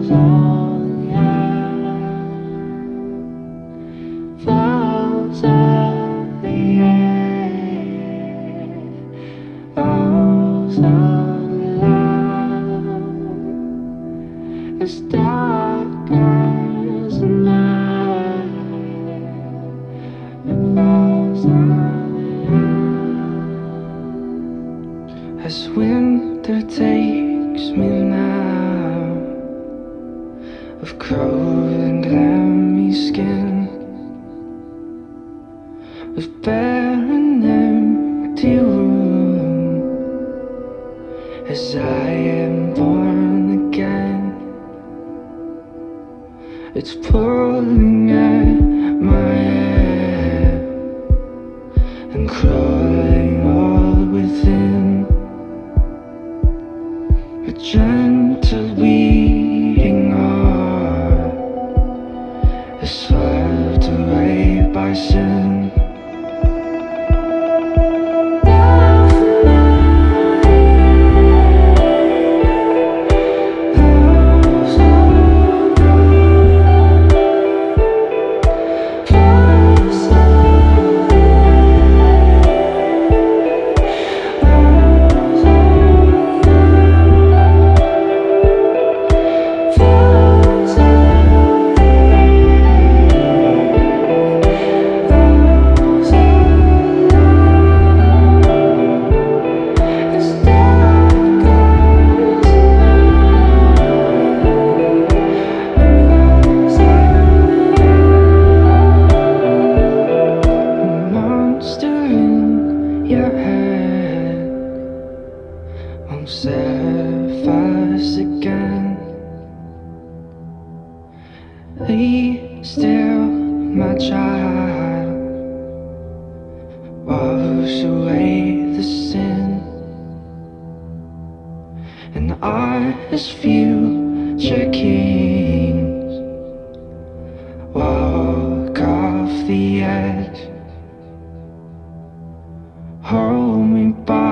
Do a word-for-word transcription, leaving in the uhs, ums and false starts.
falls on you, falls on the air, falls on love, as dark as the night, it falls on you. As winter takes me now, of cold and clammy skin, of bare and empty room, as I am born again. It's pulling at my hair and crawling all within, a gentle beating heart is swept away by sin. Your head won't surface again. Be still, my child, wash away the sin, and our as future kings walk off the edge. Hold me by